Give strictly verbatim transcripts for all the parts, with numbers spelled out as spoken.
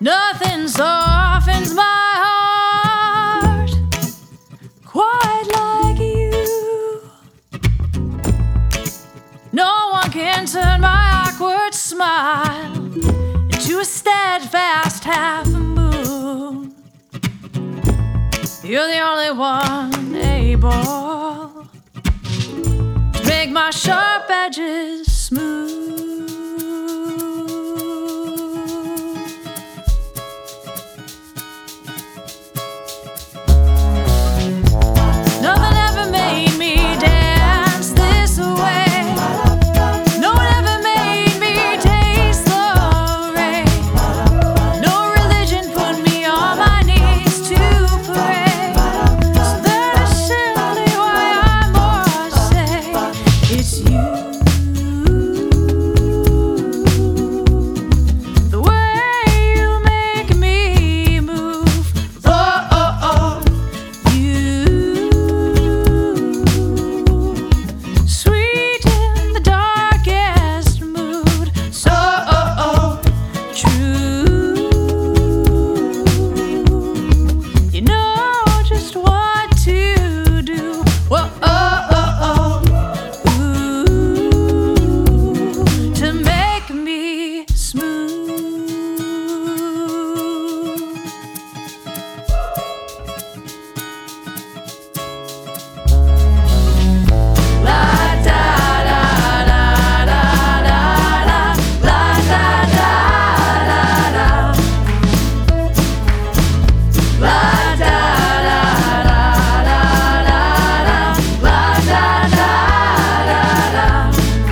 Nothing softens my heart quite like you. No one can turn my awkward smile into a steadfast half moon. You're the only one able to make my sharp edges smooth. Nothing ever made me dance this way. No one ever made me taste the rain. No religion put me on my knees to pray. So that is simply why I must say it's you. The way you make me move. Oh, oh, oh. You. Sweet in the darkest mood. So oh, oh, true. You know just what to do. Whoa, oh, oh, oh. Ooh, to make me smooth. La da da da da da da. La da da da da. La da da da da da. La da da da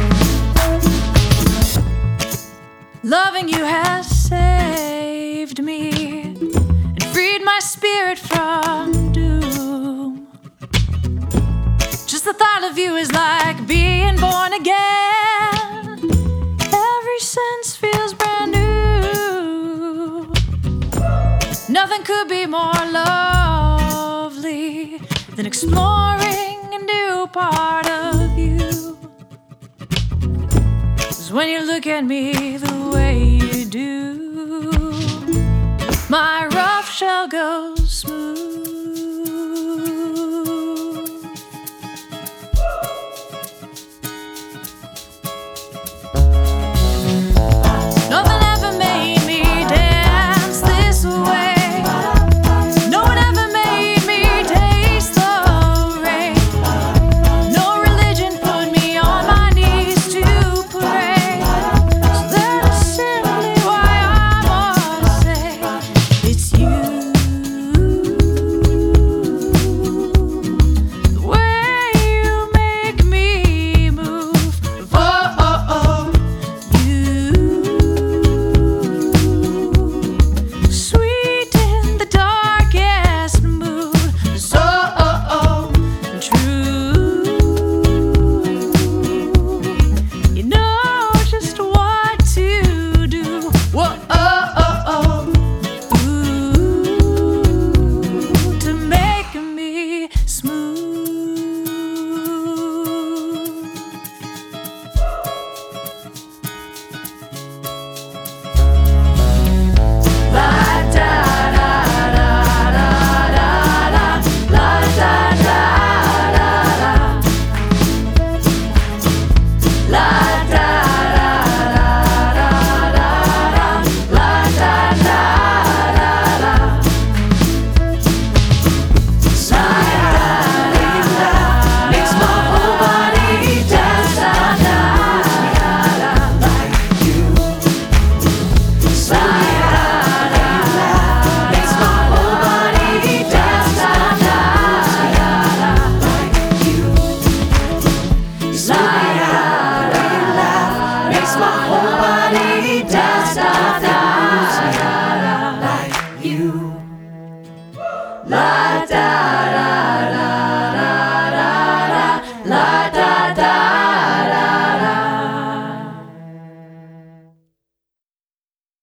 da. Loving you has saved me and freed my spirit from doom. Just the thought of you is like being born again. Every sense feels brand new. Nothing could be more lovely than exploring a new part of you. 'Cause when you look at me the way you do, my rough shell goes